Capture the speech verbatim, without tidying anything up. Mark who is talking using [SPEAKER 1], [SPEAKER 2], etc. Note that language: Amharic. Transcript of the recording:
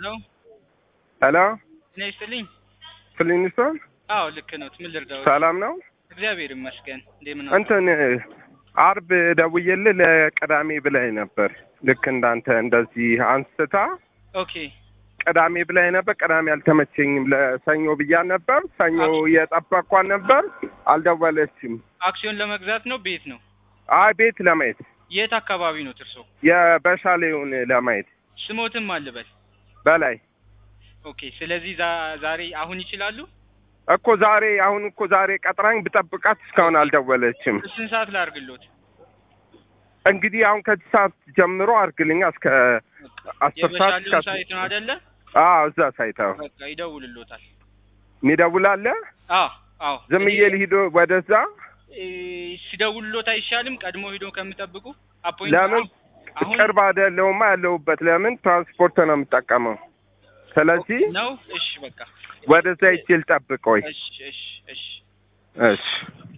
[SPEAKER 1] Hello?
[SPEAKER 2] Hello?
[SPEAKER 1] እኔ ስልኝ
[SPEAKER 2] ፍሊንስቶን
[SPEAKER 1] አዎ ልክ ነው ምን ልርዳው
[SPEAKER 2] ሰላም ነው
[SPEAKER 1] እግዚአብሔር ይመስገን እንደምን ነው
[SPEAKER 2] እንትን አርብ ደውዬልህ ለቅዳሜ ብለህ ነበር ልክ እንዳንተ እንደዚህ አንስታ
[SPEAKER 1] ኦኬ
[SPEAKER 2] ቅዳሜ ብለህ ነበር ቅዳሜ አልተመቸኝም ለሰኞ ብያ ነበር ሰኞ የጠበቅኳት ነበር አልደወለችም
[SPEAKER 1] አክሲዮን ለመግዛት ነው ቤት ነው
[SPEAKER 2] አይ ቤት ለማየት
[SPEAKER 1] የት አካባቢ ነው ትርሶ
[SPEAKER 2] የበሻሌውን ለማየት
[SPEAKER 1] ስሞትም አልበል
[SPEAKER 2] በላይ
[SPEAKER 1] ኦኬ ስለዚህ ዛሬ አሁን ይችላሉ
[SPEAKER 2] እኮ ዛሬ አሁን እኮ ዛሬ ቀጥራኝ ብጠብቃት እስካሁን አልደወለችም
[SPEAKER 1] ስንት ሰዓት ላርግሎት
[SPEAKER 2] እንግዲህ አሁን ከሰዓት ጀምሮ አርግልኝ እስከ አስር ሰዓት
[SPEAKER 1] እስከ ሳይት ነው አይደለ
[SPEAKER 2] አዎ እዛ ሳይታው
[SPEAKER 1] በቃ ይደውልሎታል
[SPEAKER 2] ሚደውላለ
[SPEAKER 1] አዎ አዎ
[SPEAKER 2] ዝምዬ ልሂድ ወደዛ
[SPEAKER 1] ሲደውልሎት አይሻልም ቀድሞ ሄዶ ከምጠብቁ
[SPEAKER 2] አፖይንት ለምን ቅርብ አይደለውማ ያለውበት ለምን ትራንስፖርት ነው የምጠቀመው ስለዚህ
[SPEAKER 1] ነው እሺ በቃ
[SPEAKER 2] ወደዛ ይችል ጠብቆይ
[SPEAKER 1] እሺ እሺ እሺ
[SPEAKER 2] እሺ